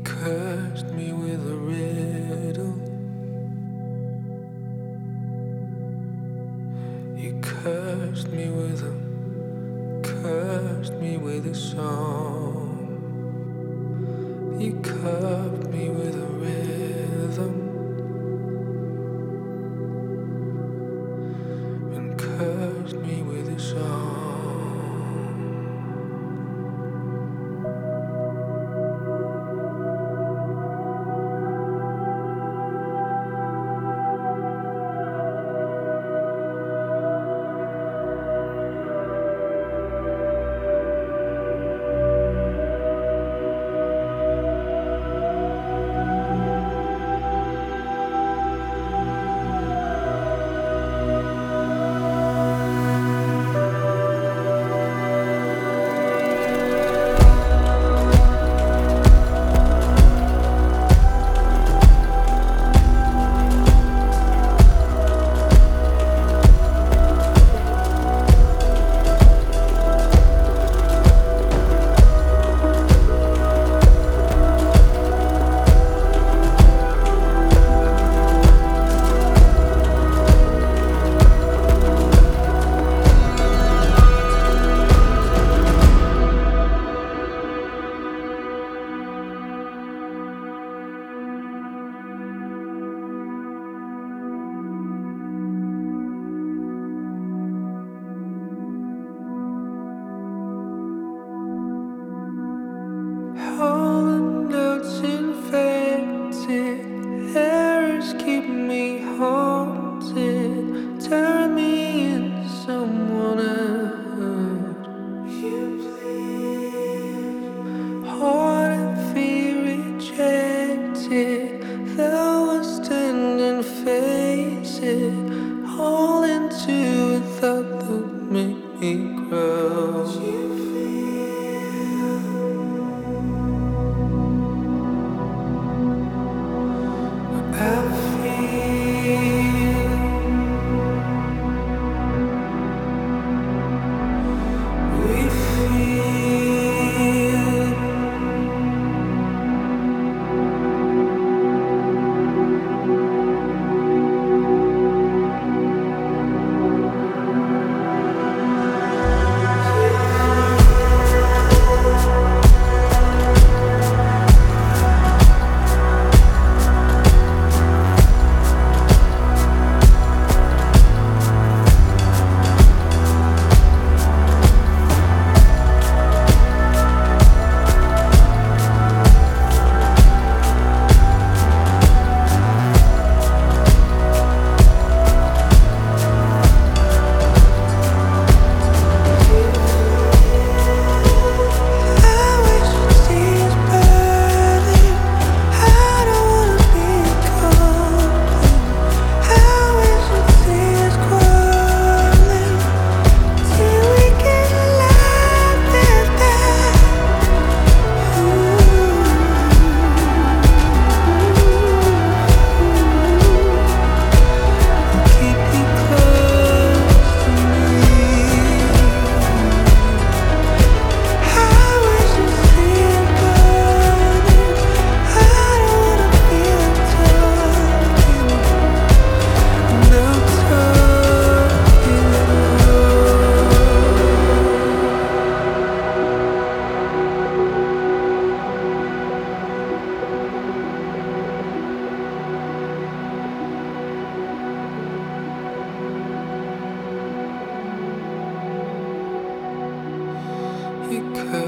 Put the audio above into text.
cursed me with a riddle. You cursed me with a song. You cuffed me with a rhythm and cursed me with a song. All the notes infected, errors keep me haunted, turn me into someone else. You bleed, heart and fear rejected, though I stand and face it, all into a thought that make me grow. You